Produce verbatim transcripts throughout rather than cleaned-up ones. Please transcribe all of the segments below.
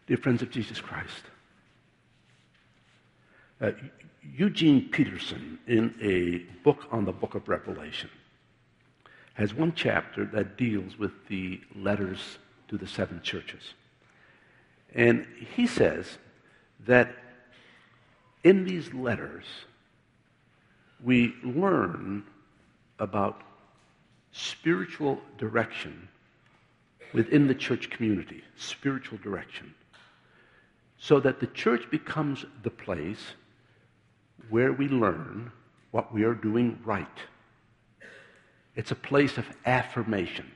Dear friends of Jesus Christ, uh, Eugene Peterson, in a book on the book of Revelation, has one chapter that deals with the letters to the seven churches. And he says that in these letters, we learn about spiritual direction within the church community, spiritual direction, so that the church becomes the place where we learn what we are doing right. It's a place of affirmation.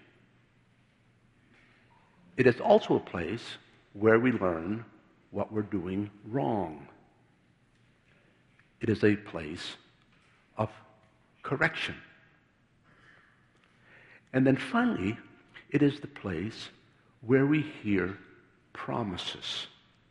It is also a place where we learn what we're doing wrong. It is a place of correction. And then finally, it is the place where we hear promises.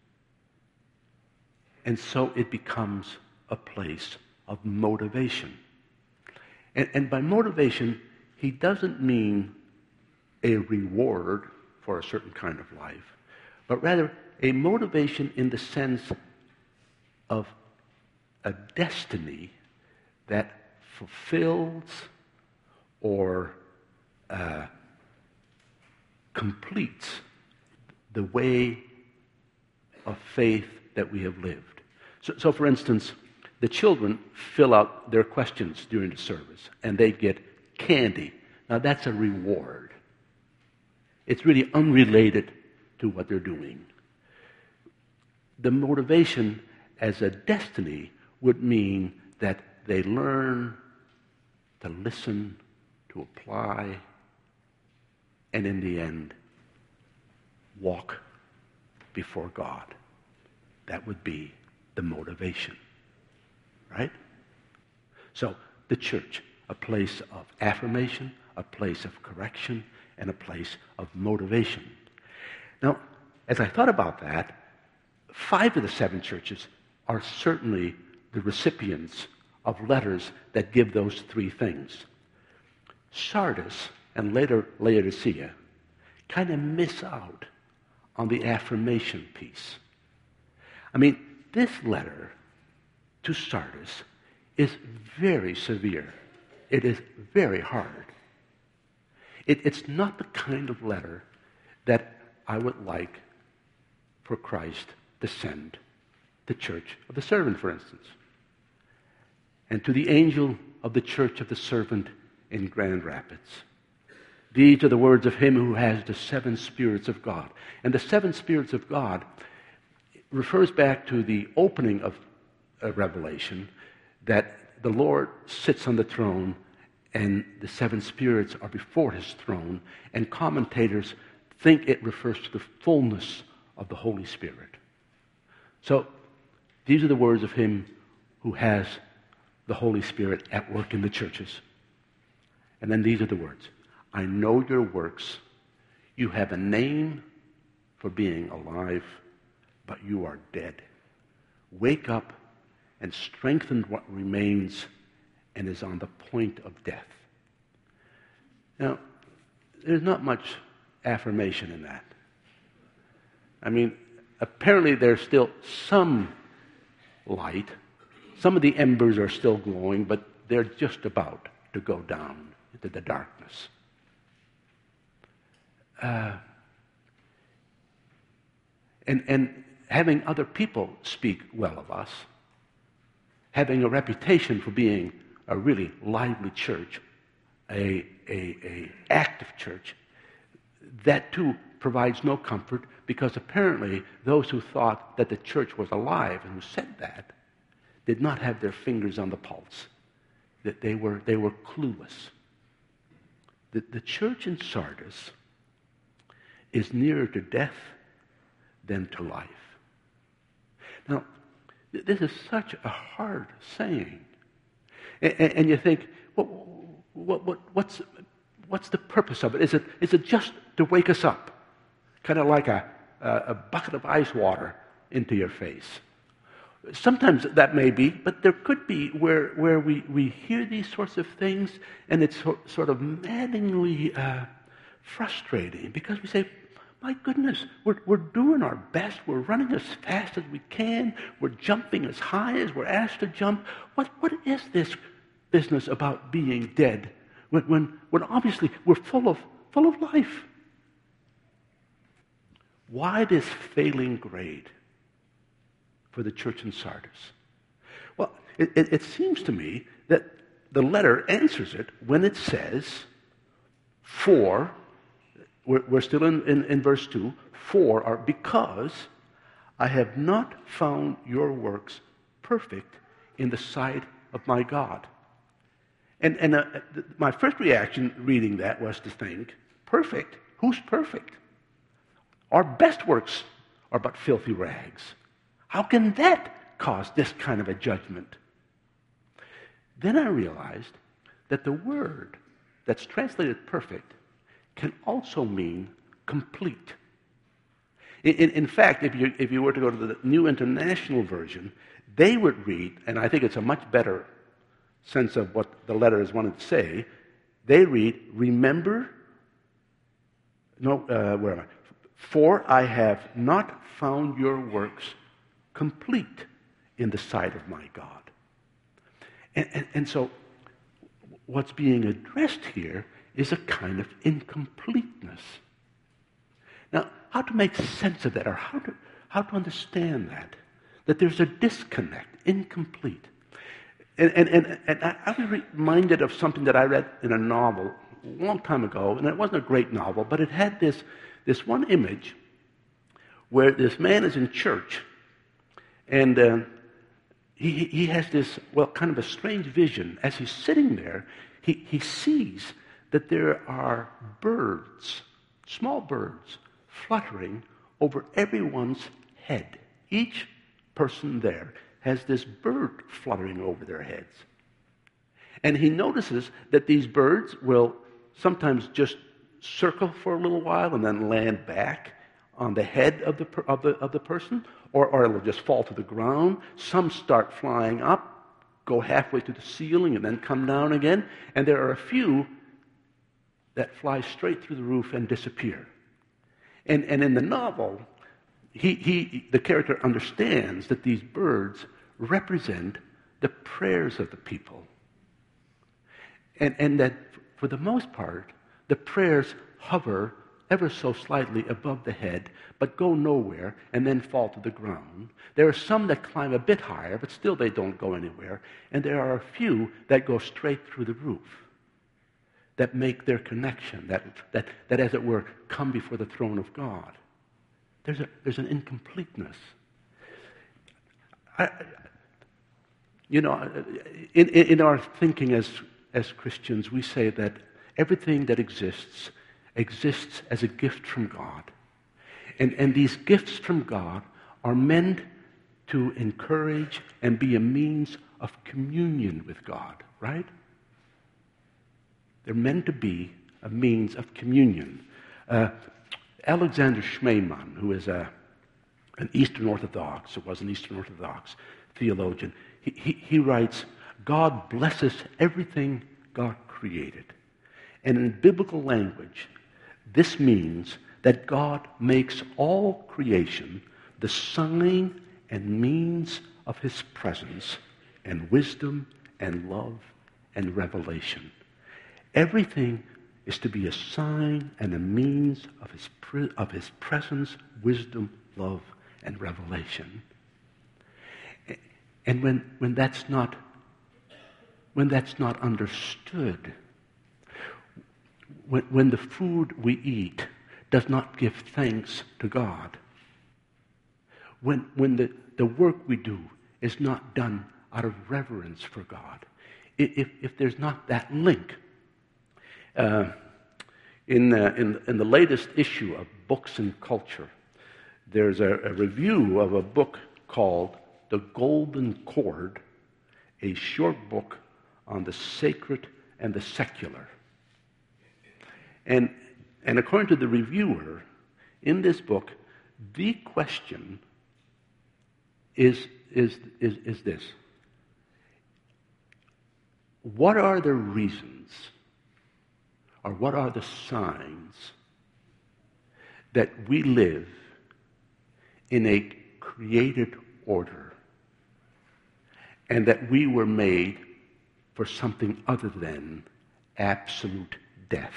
And so it becomes a place of motivation. And, and by motivation, he doesn't mean a reward for a certain kind of life, but rather a motivation in the sense of a destiny that fulfills or uh, completes the way of faith that we have lived. So, so, for instance, the children fill out their questions during the service, and they get candy. Now, that's a reward. It's really unrelated to what they're doing. The motivation as a destiny would mean that they learn to listen, to apply, and in the end, walk before God. That would be the motivation, right? So, the church, a place of affirmation, a place of correction, and a place of motivation. Now, as I thought about that, five of the seven churches are certainly the recipients of letters that give those three things. Sardis and later Laodicea kind of miss out on the affirmation piece. I mean, this letter to Sardis is very severe. It is very hard. It, it's not the kind of letter that I would like for Christ to send the church of the servant, for instance. And to the angel of the church of the servant in Grand Rapids. These are the words of him who has the seven spirits of God. And the seven spirits of God refers back to the opening of uh, Revelation, that the Lord sits on the throne and the seven spirits are before his throne, and commentators think it refers to the fullness of the Holy Spirit. So, these are the words of him who has the Holy Spirit at work in the churches. And then these are the words. I know your works. You have a name for being alive, but you are dead. Wake up and strengthen what remains and is on the point of death. Now, there's not much affirmation in that. I mean, apparently there's still some light. Some of the embers are still glowing, but they're just about to go down into the darkness. Uh, and, and having other people speak well of us, having a reputation for being a really lively church, a, a, a active church, that too provides no comfort, because apparently those who thought that the church was alive and who said that did not have their fingers on the pulse, that they were, they were clueless. The, the church in Sardis is nearer to death than to life. Now, this is such a hard saying. And, and you think, what, what, what, what's, what's the purpose of it? Is it, is it just to wake us up? Kind of like a, a bucket of ice water into your face. Sometimes that may be, but there could be where, where we, we hear these sorts of things and it's so, sort of maddeningly uh, frustrating, because we say, My goodness, we're, we're doing our best. We're running as fast as we can. We're jumping as high as we're asked to jump. What, what is this business about being dead when, when, when obviously we're full of, full of life? Why this failing grade for the church in Sardis? Well, it, it, it seems to me that the letter answers it when it says, for, we're, we're still in, in, in verse two, for are because I have not found your works perfect in the sight of my God. And, and uh, my first reaction reading that was to think, perfect? Who's perfect? Our best works are but filthy rags. How can that cause this kind of a judgment? Then I realized that the word that's translated perfect can also mean complete. In, in, in fact, if you, if you were to go to the New International Version, they would read, and I think it's a much better sense of what the letter is wanting to say, they read, remember, no, uh, where am I? For I have not found your works complete in the sight of my God. And, and, and so what's being addressed here is a kind of incompleteness. Now, how to make sense of that, or how to, how to understand that, that there's a disconnect, incomplete. And, and, and, and I, I was reminded of something that I read in a novel a long time ago, and it wasn't a great novel, but it had this This one image where this man is in church, and uh, he, he has this, well, kind of a strange vision. As he's sitting there, he, he sees that there are birds, small birds, fluttering over everyone's head. Each person there has this bird fluttering over their heads. And he notices that these birds will sometimes just circle for a little while and then land back on the head of the of the of the person, or, or it'll just fall to the ground. Some start flying up, go halfway to the ceiling, and then come down again. And there are a few that fly straight through the roof and disappear. And and in the novel, he he the character understands that these birds represent the prayers of the people, and and that for the most part, the prayers hover ever so slightly above the head, but go nowhere and then fall to the ground. There are some that climb a bit higher, but still they don't go anywhere. And there are a few that go straight through the roof, that make their connection, that, that, that as it were, come before the throne of God. There's, a, there's an incompleteness. I, you know, in, in our thinking as, as Christians, we say that everything that exists exists as a gift from God. And, and these gifts from God are meant to encourage and be a means of communion with God, right? They're meant to be a means of communion. Uh, Alexander Schmemann, who is a, an Eastern Orthodox, or was an Eastern Orthodox theologian, he, he, he writes, God blesses everything God created. And in biblical language, this means that God makes all creation the sign and means of his presence and wisdom and love and revelation. Everything is to be a sign and a means of his, pre- of his presence, wisdom, love, and revelation. And when, when that's not when that's not understood, When, when the food we eat does not give thanks to God, when, when the, the work we do is not done out of reverence for God, if, if there's not that link, uh, in, the, in, in the latest issue of Books and Culture, there's a, a review of a book called The Golden Cord, a short book on the sacred and the secular. And, and according to the reviewer, in this book, the question is, is, is, is this. What are the reasons, or what are the signs that we live in a created order and that we were made for something other than absolute death.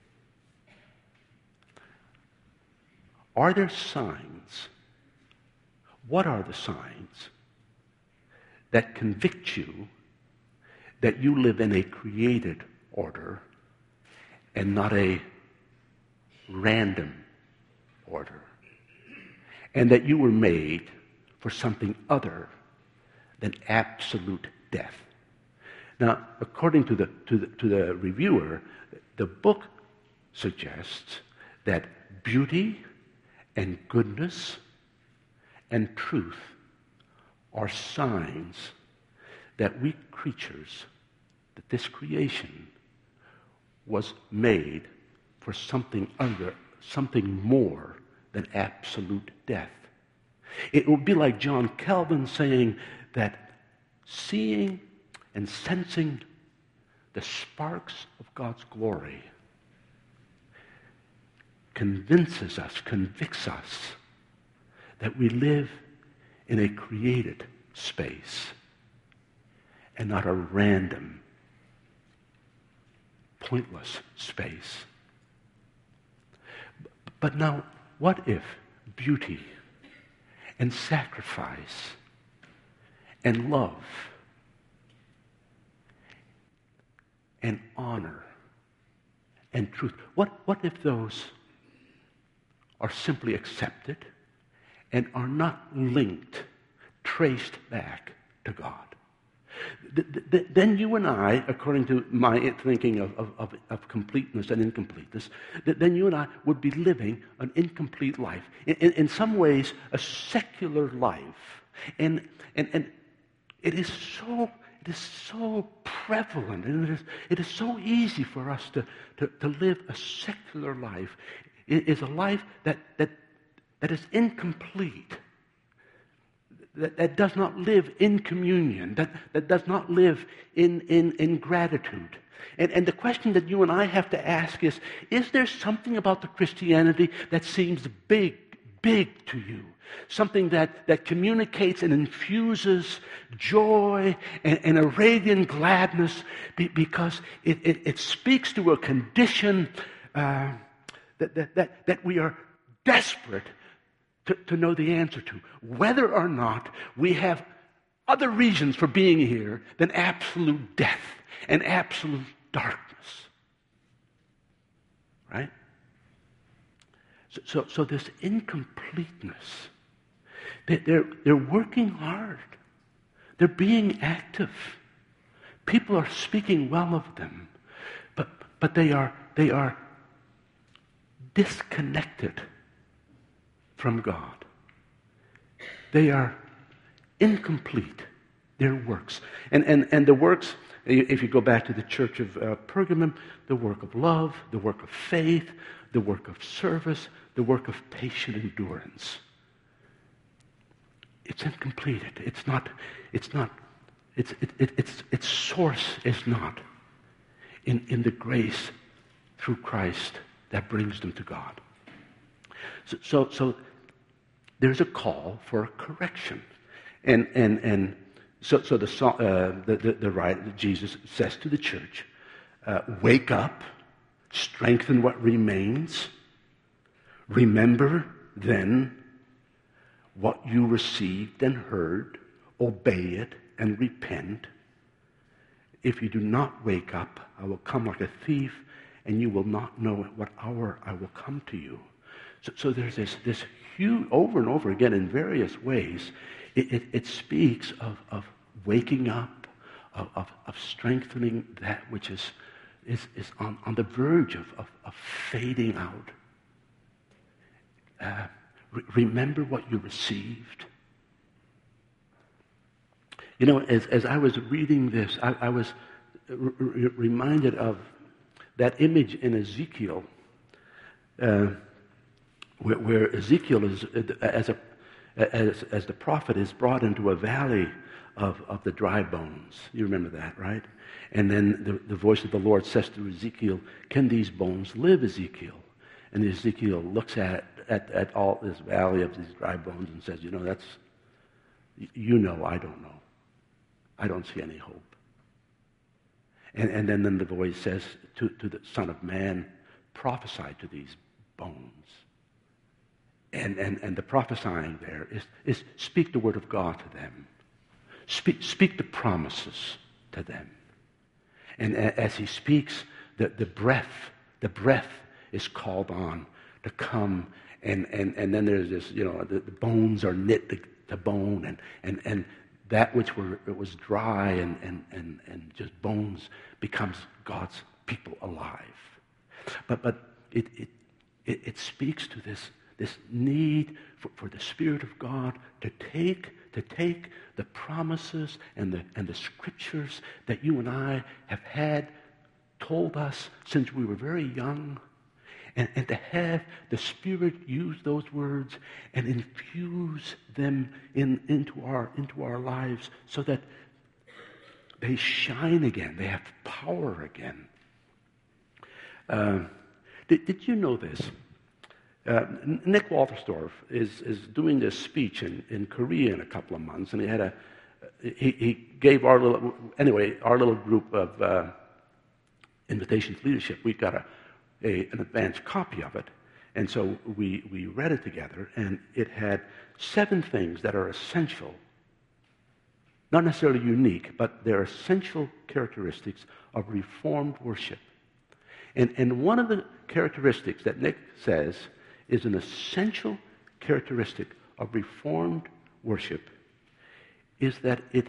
Are there signs? What are the signs that convict you that you live in a created order and not a random order, and that you were made for something other than absolute death? Now, according to the, to the, to the reviewer, the book suggests that beauty and goodness and truth are signs that we creatures, that this creation was made for something other, something more than absolute death. It would be like John Calvin saying that seeing and sensing the sparks of God's glory convinces us, convicts us that we live in a created space and not a random, pointless space. But now, what if beauty and sacrifice and love and honor and truth, what, what if those are simply accepted and are not linked, traced back to God? Then you and I, according to my thinking of, of, of completeness and incompleteness, then you and I would be living an incomplete life. In, in, in some ways, a secular life. And, and, and it is so it is so prevalent, and it is, it is so easy for us to, to, to live a secular life. It is a life that, that, that is incomplete. That, that does not live in communion, that, that does not live in, in, in gratitude. And, and the question that you and I have to ask is, is there something about the Christianity that seems big, big to you? Something that, that communicates and infuses joy and, and a radiant gladness be, because it, it, it speaks to a condition uh, that, that, that, that we are desperate To, to know the answer to, whether or not we have other reasons for being here than absolute death and absolute darkness. Right? So, so, so this incompleteness, they, they're, they're working hard. They're being active. People are speaking well of them, but, but they are, they are disconnected from God. They are incomplete, their works. And, and, and the works, if you go back to the church of uh, Pergamum, the work of love, the work of faith, the work of service, the work of patient endurance. It's incomplete. It's not, it's not, it's, it, it, it's, its source is not in, in the grace through Christ that brings them to God. So, so, so there's a call for a correction, and and and so so the uh, the, the the right Jesus says to the church, uh, wake up, strengthen what remains. Remember then what you received and heard, obey it and repent. If you do not wake up, I will come like a thief, and you will not know at what hour I will come to you. So, so there's this, this huge, over and over again in various ways, it, it, it speaks of, of waking up, of, of, of strengthening that which is, is, is on, on the verge of, of, of fading out. Uh, re- remember what you received. You know, as, as I was reading this, I, I was re- reminded of that image in Ezekiel, uh, Where, where Ezekiel is, as a as as the prophet, is brought into a valley of, of the dry bones. You remember that, right? And then the, the voice of the Lord says to Ezekiel, "Can these bones live, Ezekiel?" And Ezekiel looks at at, at all this valley of these dry bones and says, you know, that's, you know, I don't know. I don't see any hope. And, and then, then the voice says to, to the Son of Man, prophesy to these bones. And, and, and the prophesying there is, is speak the word of God to them. Speak, speak the promises to them. And a, as he speaks, the, the breath, the breath is called on to come. And, and, and then there's this, you know, the, the bones are knit to, to bone. And, and, and that which were, it was dry and, and, and, and just bones becomes God's people alive. But, but it, it, it, it speaks to this, this need for, for the Spirit of God to take to take the promises and the, and the scriptures that you and I have had told us since we were very young, and, and to have the Spirit use those words and infuse them in, into our, into our lives so that they shine again, they have power again. Uh, did, did you know this? Uh, Nick Walterstorff is, is doing this speech in, in Korea in a couple of months, and he had a he, he gave our little anyway our little group of uh, Invitation to Leadership. We got a, a an advanced copy of it, and so we we read it together, and it had seven things that are essential, not necessarily unique, but they're essential characteristics of Reformed worship. And and one of the characteristics that Nick says is an essential characteristic of Reformed worship is that it,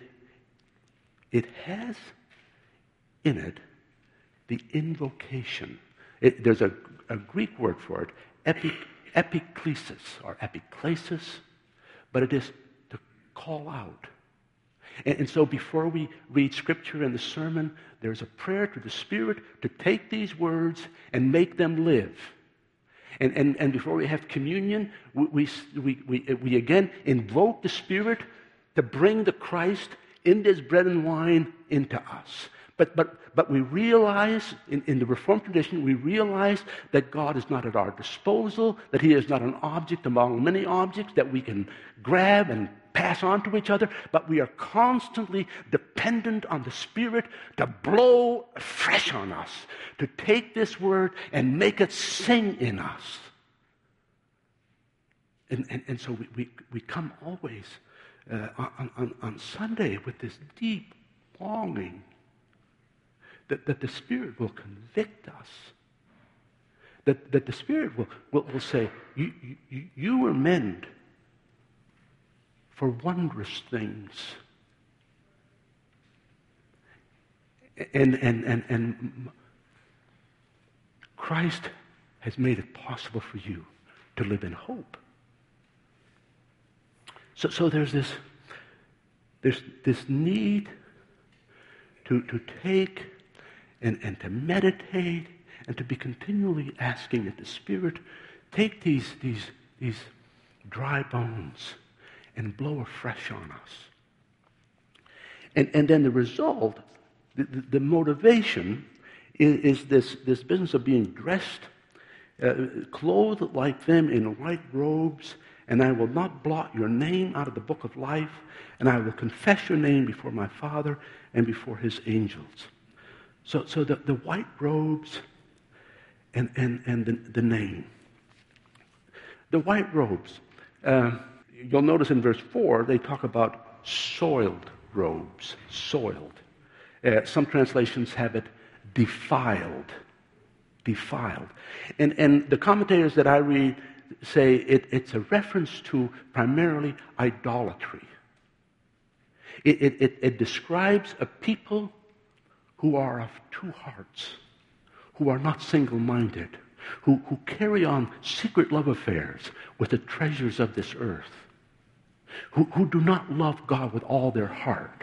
it has in it the invocation. It, there's a, a Greek word for it, epi, epiklesis, or epiklesis, but it is to call out. And, and so before we read Scripture and the sermon, there's a prayer to the Spirit to take these words and make them live. And, and, and before we have communion, we, we, we, we again invoke the Spirit to bring the Christ in this bread and wine into us. But, but, but we realize, in, in the Reformed tradition, we realize that God is not at our disposal, that He is not an object among many objects that we can grab and pass on to each other, but we are constantly dependent on the Spirit to blow fresh on us, to take this word and make it sing in us. And, and, and so we, we, we come always uh, on, on, on Sunday with this deep longing that, that the Spirit will convict us, that, that the Spirit will, will, will say, you, you, you were meant for wondrous things. And, and, and, and Christ has made it possible for you to live in hope. So, so there's this, there's this need to, to take and, and to meditate and to be continually asking that the Spirit take these, these, these dry bones and blow afresh on us. And, and then the result, the, the, the motivation is, is this, this business of being dressed, uh, clothed like them in white robes, and I will not blot your name out of the book of life, and I will confess your name before my Father and before His angels. So, so the, the white robes and, and, and the, the name. The white robes, uh, you'll notice in verse four, they talk about soiled robes, soiled. Uh, some translations have it defiled, defiled. And, and the commentators that I read say it, it's a reference to primarily idolatry. It, it, it, it describes a people who are of two hearts, who are not single-minded, who, who carry on secret love affairs with the treasures of this earth, who, who do not love God with all their heart.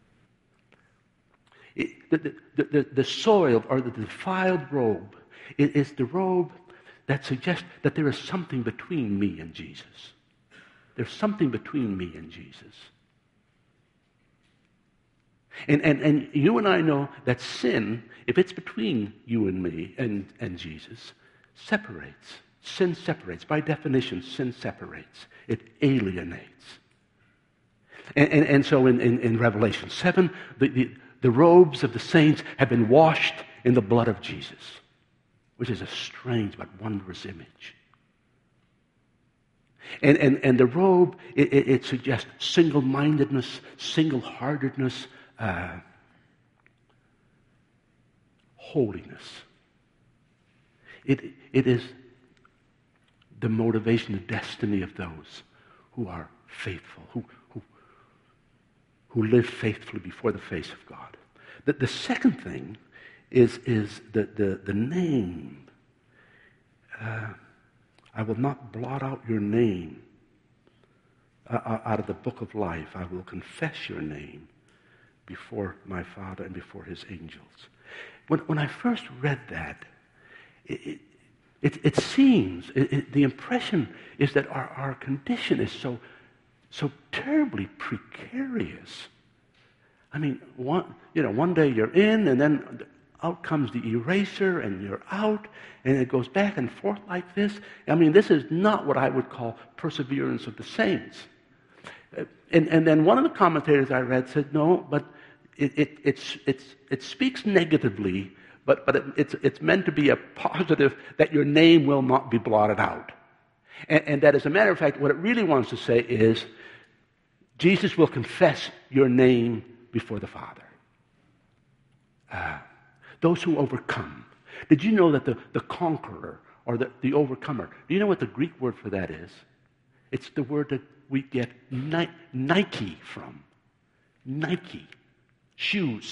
It, the, the, the, the soiled or the defiled robe is the robe that suggests that there is something between me and Jesus. There's something between me and Jesus. And, and, and you and I know that sin, if it's between you and me and, and Jesus, separates. Sin separates. By definition, sin separates. It alienates. And, and, and so in, in, in Revelation seven, the, the, the robes of the saints have been washed in the blood of Jesus, which is a strange but wondrous image. And, and, and the robe, it, it, it suggests single-mindedness, single-heartedness, uh, holiness. It, it is the motivation, the destiny of those who are faithful, who, who, who live faithfully before the face of God. The, the second thing is, is the, the, the name. Uh, I will not blot out your name uh, out of the book of life. I will confess your name before my Father and before his angels. When, when I first read that, it, it, it, it seems, it, it, the impression is that our, our condition is so, so terribly precarious. I mean, one, you know, one day you're in, and then out comes the eraser, and you're out, and it goes back and forth like this. I mean, this is not what I would call perseverance of the saints. And, and then one of the commentators I read said, no, but it, it, it's, it's, it speaks negatively, but, but it, it's, it's meant to be a positive that your name will not be blotted out. And, and that, as a matter of fact, what it really wants to say is, Jesus will confess your name before the Father. Uh, those who overcome. Did you know that the, the conqueror or the, the overcomer, do you know what the Greek word for that is? It's the word that we get Ni- Nike from. Nike. Shoes.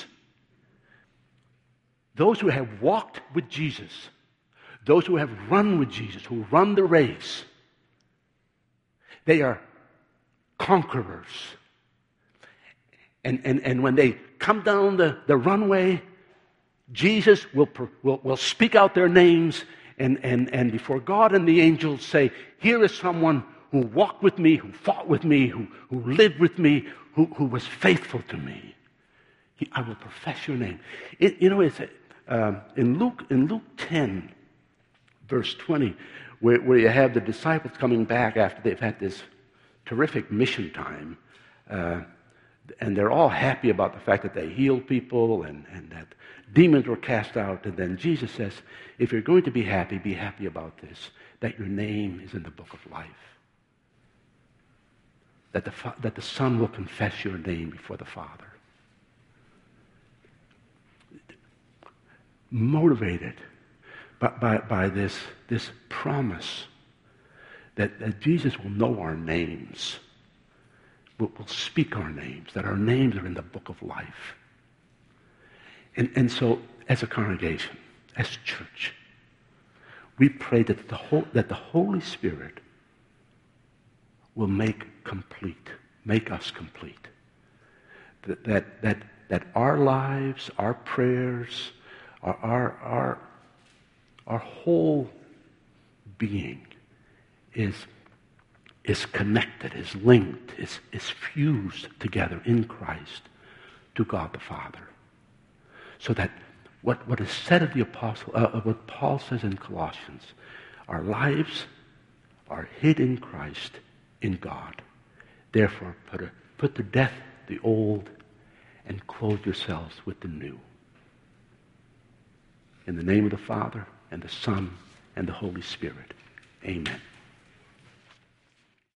Those who have walked with Jesus, those who have run with Jesus, who run the race, they are conquerors. And, and, and when they come down the, the runway, Jesus will, will, will speak out their names, and, and, and before God and the angels say, here is someone who walked with me, who fought with me, who, who lived with me, who, who was faithful to me. He, I will profess your name. It, you know, it's uh, in Luke in Luke ten, verse twenty, where, where you have the disciples coming back after they've had this terrific mission time, uh, and they're all happy about the fact that they healed people and, and that demons were cast out. And then Jesus says, if you're going to be happy, be happy about this, that your name is in the book of life. That the, that the Son will confess your name before the Father. Motivated by, by, by this, this promise that, that Jesus will know our names, will, will speak our names, that our names are in the book of life. And, and so, as a congregation, as church, we pray that the, whole, that the Holy Spirit will make complete, make us complete. That, that, that, that our lives, our prayers, our, our, our, our whole being is, is connected, is linked, is, is fused together in Christ to God the Father. So that what, what is said of the apostle, uh, what Paul says in Colossians, our lives are hid in Christ in God. Therefore, put, a, put to death the old and clothe yourselves with the new. In the name of the Father, and the Son, and the Holy Spirit. Amen.